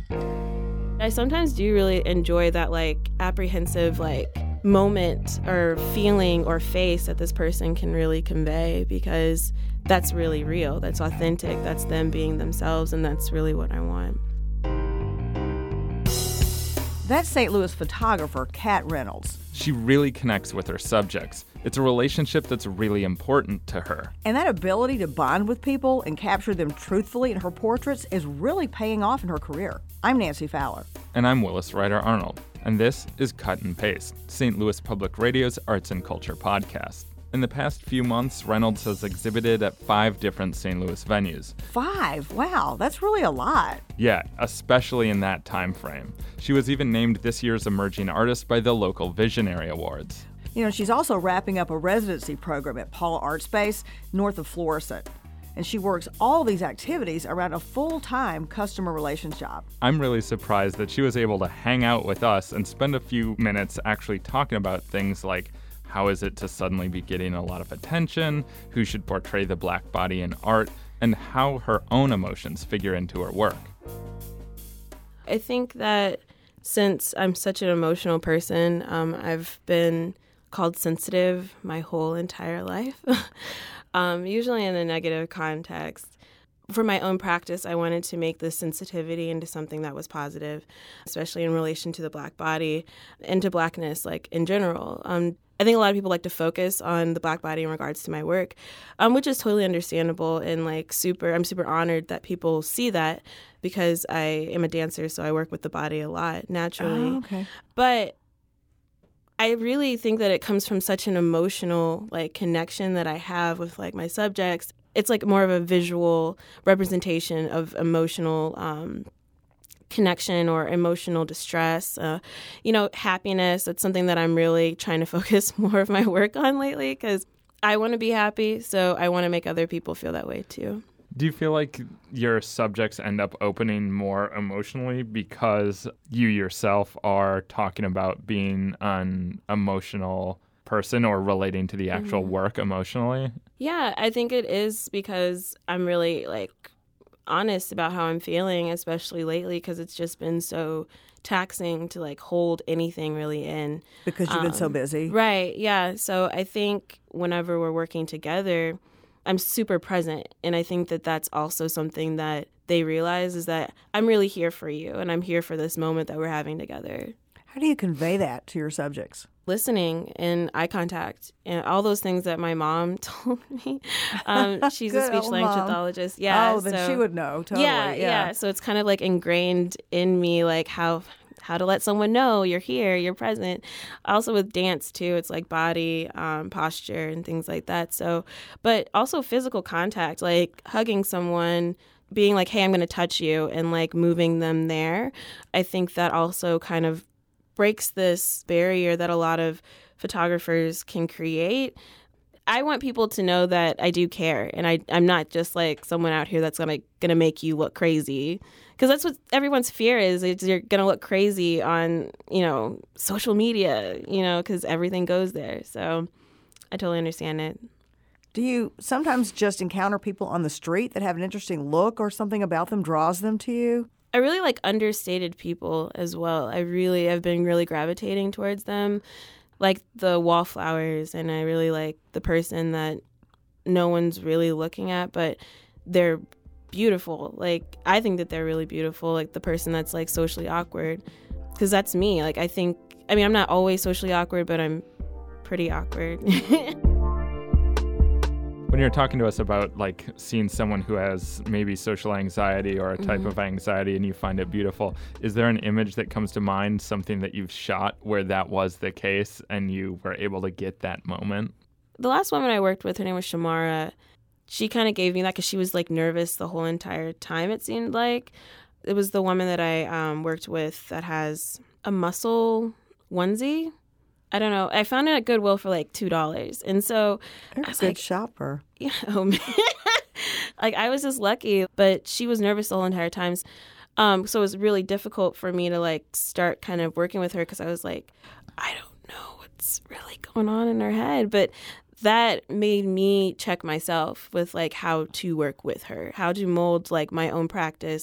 I sometimes do really enjoy that like apprehensive like moment or feeling or face that this person can really convey, because that's really real, that's authentic, that's them being themselves, and that's really what I want. That's St. Louis photographer Kat Reynolds. She really connects with her subjects. It's a relationship that's really important to her. And that ability to bond with people and capture them truthfully in her portraits is really paying off in her career. I'm Nancy Fowler. And I'm Willis Ryder Arnold. And this is Cut and Paste, St. Louis Public Radio's arts and culture podcast. In the past few months, Reynolds has exhibited at 5 different St. Louis venues. 5? Wow, that's really a lot. Yeah, especially in that time frame. She was even named this year's Emerging Artist by the local Visionary Awards. You know, she's also wrapping up a residency program at Paul Art Space north of Florissant. And she works all these activities around a full-time customer relations job. I'm really surprised that she was able to hang out with us and spend a few minutes actually talking about things like how is it to suddenly be getting a lot of attention, who should portray the black body in art, and how her own emotions figure into her work. I think that since I'm such an emotional person, I've been called sensitive my whole entire life, usually in a negative context. For my own practice, I wanted to make this sensitivity into something that was positive, especially in relation to the black body and to blackness, like in general. I think a lot of people like to focus on the black body in regards to my work, which is totally understandable, and like I'm super honored that people see that, because I am a dancer, so I work with the body a lot naturally. Oh, okay. But I really think that it comes from such an emotional like connection that I have with like my subjects. It's like more of a visual representation of emotional connection or emotional distress, happiness. That's something that I'm really trying to focus more of my work on lately, because I want to be happy, so I want to make other people feel that way too. Do you feel like your subjects end up opening more emotionally because you yourself are talking about being an emotional person or relating to the actual work emotionally? Yeah, I think it is, because I'm really like honest about how I'm feeling, especially lately, because it's just been so taxing to like hold anything really in. Because you've been so busy. Right, yeah. So I think whenever we're working together, I'm super present. And I think that that's also something that they realize, is that I'm really here for you, and I'm here for this moment that we're having together. How do you convey that to your subjects? Listening and eye contact and all those things that my mom told me. She's a speech language pathologist. Yeah. Oh, then she would know. Totally. Yeah. So it's kind of like ingrained in me, like how to let someone know you're here, you're present. Also with dance too, it's like body posture and things like that. So, but also physical contact, like hugging someone, being like, hey, I'm going to touch you, and like moving them there. I think that also kind of breaks this barrier that a lot of photographers can create. I want people to know that I do care, and I'm not just like someone out here that's gonna make you look crazy, because that's what everyone's fear is you're gonna look crazy on social media, because everything goes there. So I totally understand it. Do you sometimes just encounter people on the street that have an interesting look, or something about them draws them to you? I really like understated people as well. I've been really gravitating towards them, like the wallflowers, and I really like the person that no one's really looking at, but they're beautiful. Like, I think that they're really beautiful, like the person that's like socially awkward, because that's me. Like, I'm not always socially awkward, but I'm pretty awkward. When you're talking to us about like seeing someone who has maybe social anxiety or a type of anxiety and you find it beautiful, is there an image that comes to mind, something that you've shot where that was the case and you were able to get that moment? The last woman I worked with, her name was Shamara. She kind of gave me that because she was like nervous the whole entire time, it seemed like. It was the woman that I worked with that has a muscle onesie. I don't know. I found it at Goodwill for like $2. And so You're a good shopper. Yeah, oh man. Like, I was just lucky, but she was nervous the whole entire time. So it was really difficult for me to like start kind of working with her, because I was like, I don't know what's really going on in her head. But that made me check myself with like how to work with her, how to mold like my own practice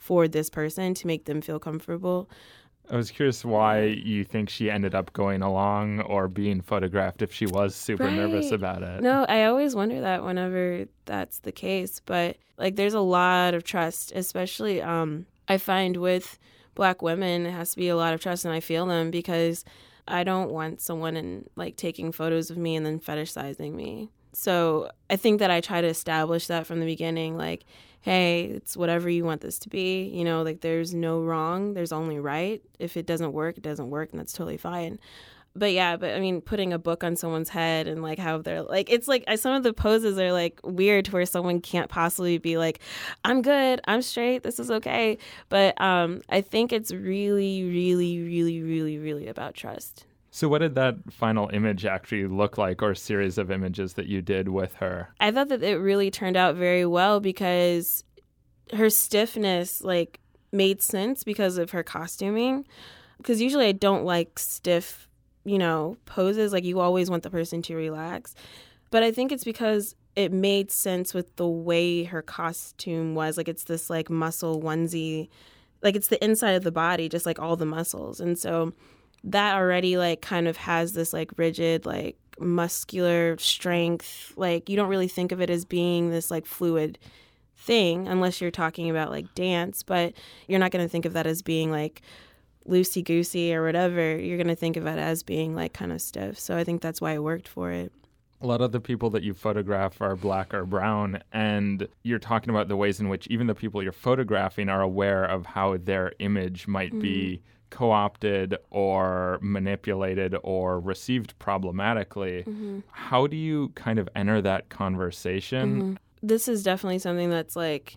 for this person to make them feel comfortable. I was curious why you think she ended up going along or being photographed if she was super nervous about it. No, I always wonder that whenever that's the case. But like, there's a lot of trust, especially I find with Black women, it has to be a lot of trust, and I feel them because I don't want someone like taking photos of me and then fetishizing me. So I think that I try to establish that from the beginning, like, hey, it's whatever you want this to be. You know, like, there's no wrong, there's only right. If it doesn't work, it doesn't work, and that's totally fine. But yeah, I mean, putting a book on someone's head and like how they're like, it's like some of the poses are like weird to where someone can't possibly be like, I'm good, I'm straight, this is okay. But I think it's really, really, really, really, really about trust. So what did that final image actually look like, or series of images that you did with her? I thought that it really turned out very well because her stiffness like made sense because of her costuming. Because usually I don't like stiff, you know, poses. Like, you always want the person to relax. But I think it's because it made sense with the way her costume was. Like, it's this like muscle onesie, like it's the inside of the body, just like all the muscles. And so that already like kind of has this like rigid, like muscular strength. Like, you don't really think of it as being this like fluid thing unless you're talking about like dance, but you're not going to think of that as being like loosey-goosey or whatever. You're going to think of it as being like kind of stiff. So I think that's why it worked for it. A lot of the people that you photograph are Black or brown, and you're talking about the ways in which even the people you're photographing are aware of how their image might be co-opted or manipulated or received problematically. How do you kind of enter that conversation? This is definitely something that's like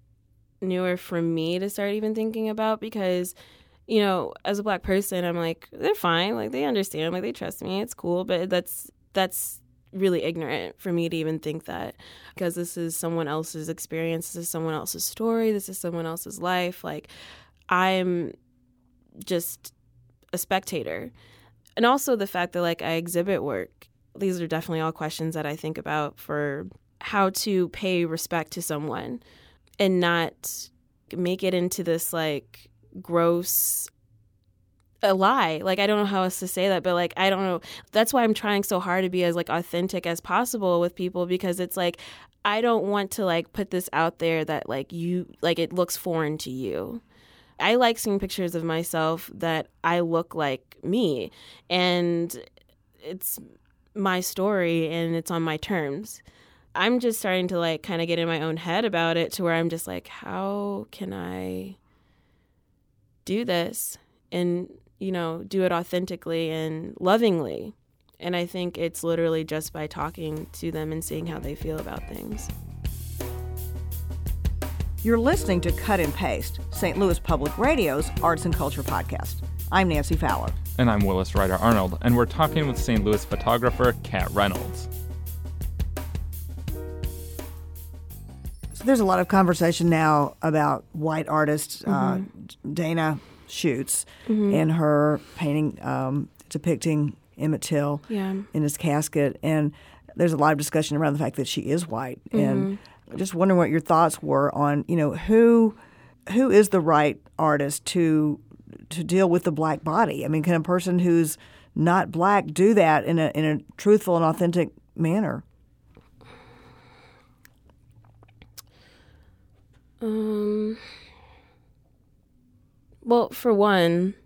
newer for me to start even thinking about because, you know, as a Black person, I'm like, they're fine. Like, they understand. Like, they trust me. It's cool. But that's really ignorant for me to even think that, because this is someone else's experience. This is someone else's story. This is someone else's life. Like, I'm just a spectator. And also the fact that like I exhibit work. These are definitely all questions that I think about for how to pay respect to someone and not make it into this like gross a lie. Like, I don't know how else to say that, but like, I don't know. That's why I'm trying so hard to be as like authentic as possible with people, because it's like, I don't want to like put this out there that like you, like it looks foreign to you. I like seeing pictures of myself that I look like me, and it's my story and it's on my terms. I'm just starting to like kind of get in my own head about it to where I'm just like, how can I do this and, you know, do it authentically and lovingly? And I think it's literally just by talking to them and seeing how they feel about things. You're listening to Cut and Paste, St. Louis Public Radio's Arts and Culture podcast. I'm Nancy Fowler. And I'm Willis Ryder Arnold, and we're talking with St. Louis photographer Kat Reynolds. So there's a lot of conversation now about white artists, Dana Schutz, and her painting depicting Emmett Till in his casket. And there's a lot of discussion around the fact that she is white. And just wondering what your thoughts were on, you know, who is the right artist to deal with the Black body? I mean, can a person who's not Black do that in a truthful and authentic manner? Well, for one,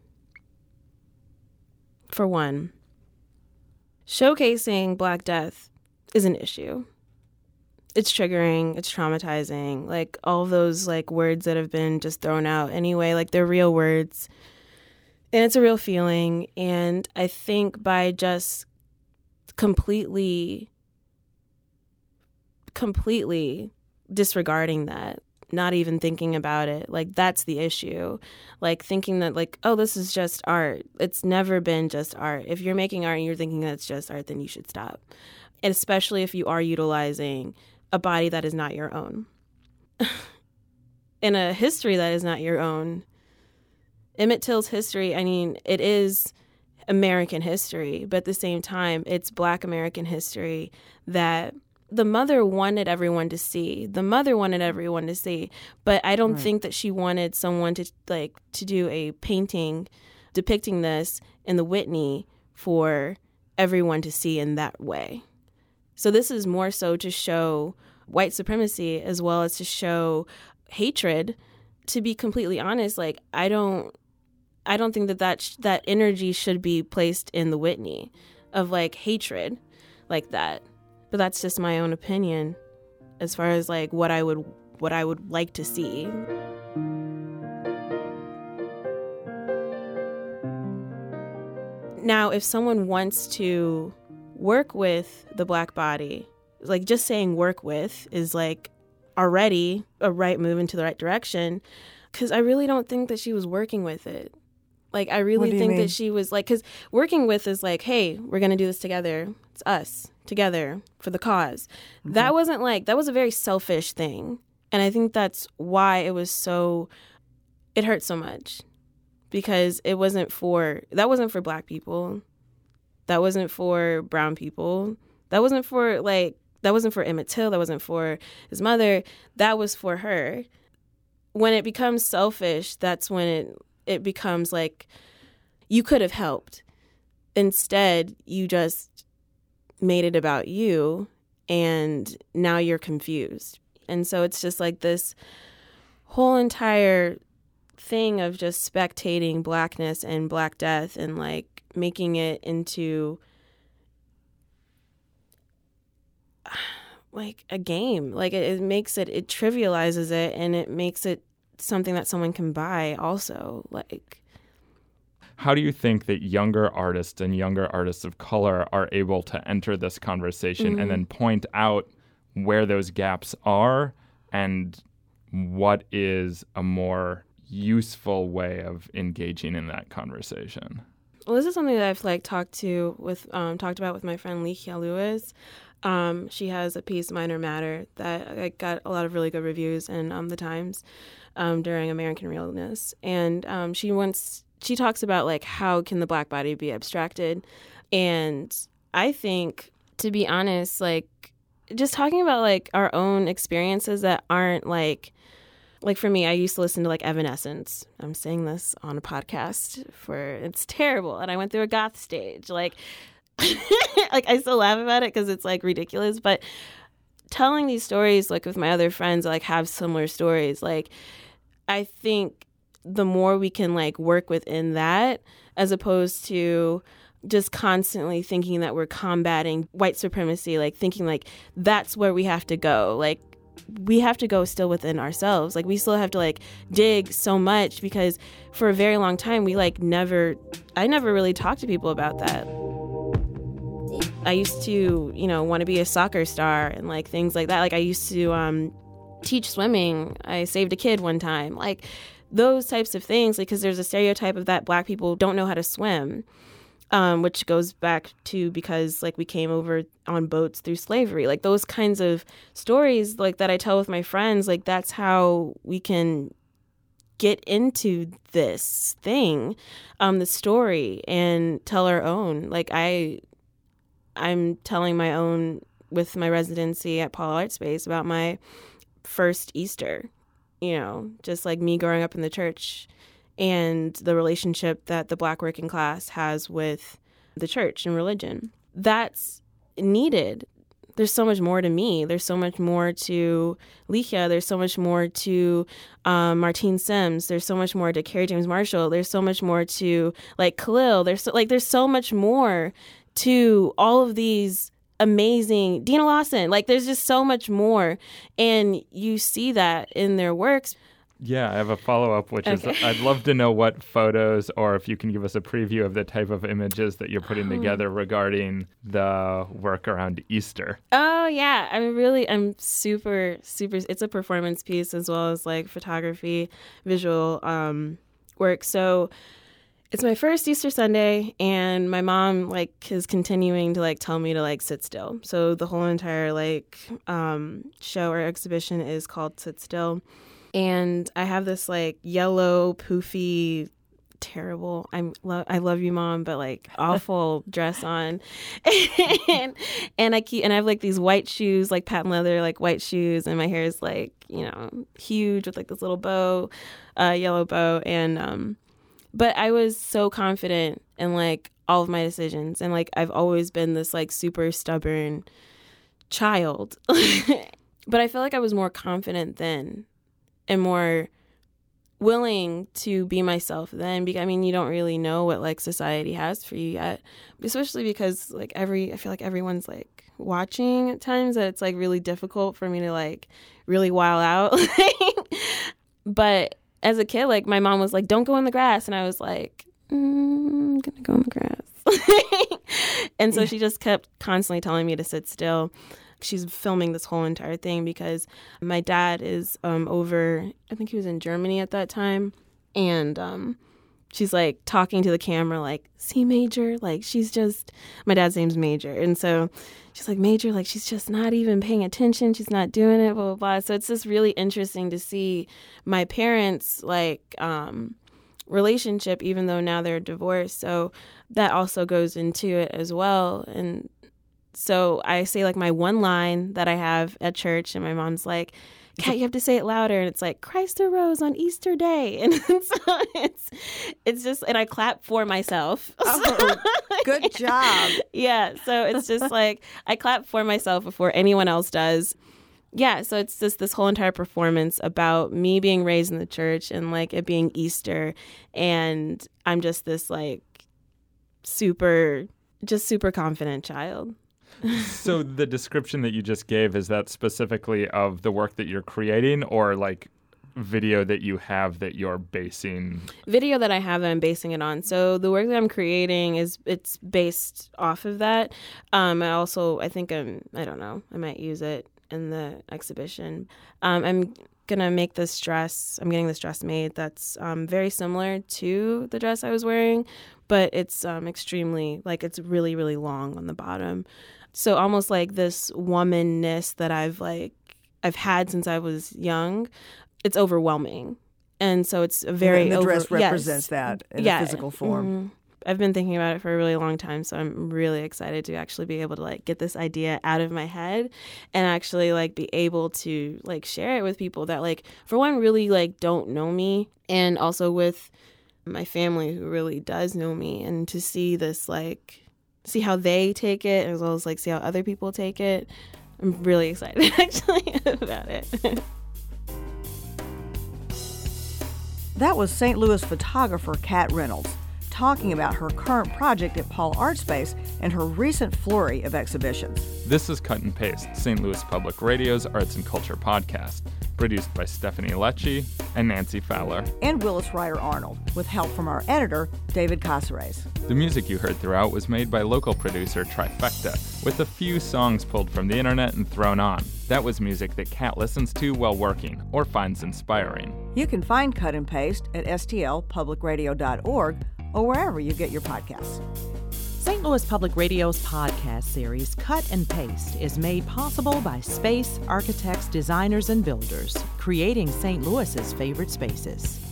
showcasing Black death is an issue. It's triggering, it's traumatizing, like all those like words that have been just thrown out anyway, like they're real words and it's a real feeling. And I think by just completely disregarding that, not even thinking about it, like that's the issue. Like thinking that like, oh, this is just art. It's never been just art. If you're making art and you're thinking that's just art, then you should stop. And especially if you are utilizing a body that is not your own in a history that is not your own. Emmett Till's history, I mean, it is American history, but at the same time, it's Black American history that the mother wanted everyone to see. The mother wanted everyone to see, but I don't think that she wanted someone to do a painting depicting this in the Whitney for everyone to see in that way. So this is more so to show white supremacy as well as to show hatred. To be completely honest, like I don't think that energy should be placed in the Whitney of like hatred like that. But that's just my own opinion as far as like what I would like to see. Now, if someone wants to work with the Black body, like just saying work with is like already a right move into the right direction, because I really don't think that she was working with it. Like, I really think that she was like, because working with is like, hey, we're going to do this together. It's us together for the cause. Mm-hmm. That was a very selfish thing. And I think that's why it hurt so much, because that wasn't for Black people. That wasn't for brown people. That wasn't for Emmett Till. That wasn't for his mother. That was for her. When it becomes selfish, that's when it becomes like you could have helped. Instead, you just made it about you, and now you're confused. And so it's just like this whole entire thing of just spectating Blackness and Black death and like making it into like a game. Like it trivializes it, and it makes it something that someone can buy also. Like, how do you think that younger artists and younger artists of color are able to enter this conversation and then point out where those gaps are and what is a more useful way of engaging in that conversation? Well, this is something that I've like talked about with my friend Likia Lewis. She has a piece, Minor Matter, that got a lot of really good reviews in the Times during American Realness. And she talks about like how can the Black body be abstracted. And I think, to be honest, like just talking about like our own experiences that aren't like for me, I used to listen to like Evanescence. I'm saying this on a podcast it's terrible. And I went through a goth stage. Like, like I still laugh about it because it's like ridiculous. But telling these stories like with my other friends that like have similar stories, like I think the more we can like work within that, as opposed to just constantly thinking that we're combating white supremacy, like thinking like that's where we have to go. Like we have to go still within ourselves. Like we still have to like dig so much, because for a very long time I never really talked to people about that. I used to, want to be a soccer star and like things like that. Like I used to teach swimming. I saved a kid one time. Like those types of things, because there's a stereotype of that Black people don't know how to swim, which goes back to because like we came over on boats through slavery. Like those kinds of stories like that I tell with my friends, like that's how we can get into this thing, the story, and tell our own. Like I'm telling my own with my residency at Paul Art Space about my first Easter, just like me growing up in the church and the relationship that the Black working class has with the church and religion. That's needed. There's so much more to me. There's so much more to Likia. There's so much more to Martine Sims. There's so much more to Carrie James Marshall. There's so much more to like Khalil. There's so much more to all of these amazing Dina Lawson. Like there's just so much more, and you see that in their works. Yeah, I have a follow-up, which is I'd love to know what photos, or if you can give us a preview of the type of images that you're putting together regarding the work around Easter. Oh, yeah. I'm super, it's a performance piece as well as like photography, visual work. So it's my first Easter Sunday, and my mom like is continuing to like tell me to like sit still. So the whole entire like show or exhibition is called Sit Still. And I have this like yellow poofy terrible. I love you, Mom, but like awful dress on, and I have like these white shoes, like patent leather, like white shoes, and my hair is like huge with like this little bow, yellow bow, and but I was so confident in like all of my decisions, and like I've always been this like super stubborn child, but I feel like I was more confident then, and more willing to be myself then, because I mean, you don't really know what like society has for you yet, especially because like I feel like everyone's like watching at times, that it's like really difficult for me to like really wild out. But as a kid, like my mom was like, don't go in the grass, and I was like, I'm gonna go in the grass. And so she just kept constantly telling me to sit still. She's filming this whole entire thing because my dad is over, I think he was in Germany at that time. And she's like talking to the camera like, see, Major? Like my dad's name's Major. And so she's like, Major, like she's just not even paying attention. She's not doing it, blah, blah, blah. So it's just really interesting to see my parents like relationship, even though now they're divorced. So that also goes into it as well. And so I say like my one line that I have at church, and my mom's like, Kat, you have to say it louder. And it's like, Christ arose on Easter Day. And so it's just, and I clap for myself. Oh, good job. Yeah. So it's just like, I clap for myself before anyone else does. Yeah. So it's just this whole entire performance about me being raised in the church and like it being Easter. And I'm just this like super confident child. So the description that you just gave, is that specifically of the work that you're creating, or like video that you have that you're basing? Video that I have that I'm basing it on. So the work that I'm creating it's based off of that. I think I don't know, I might use it in the exhibition. I'm gonna make this dress. I'm getting this dress made that's very similar to the dress I was wearing, but it's extremely, like, it's really, really long on the bottom. So almost like this womanness that I've had since I was young, it's overwhelming. And so it's a very... And the dress represents that in a physical form. Mm-hmm. I've been thinking about it for a really long time, so I'm really excited to actually be able to like get this idea out of my head and actually like be able to like share it with people that like, for one, really like don't know me, and also with my family who really does know me, and to see this like, see how they take it as well as like see how other people take it. I'm really excited actually about it. That was St. Louis photographer Kat Reynolds talking about her current project at Paul Art Space and her recent flurry of exhibitions. This is Cut and Paste, St. Louis Public Radio's arts and culture podcast, produced by Stephanie Lecce and Nancy Fowler. And Willis Ryder Arnold, with help from our editor, David Casares. The music you heard throughout was made by local producer Trifecta, with a few songs pulled from the internet and thrown on. That was music that Kat listens to while working or finds inspiring. You can find Cut and Paste at stlpublicradio.org or wherever you get your podcasts. St. Louis Public Radio's podcast series, Cut and Paste, is made possible by Space, architects, designers, and builders, creating St. Louis's favorite spaces.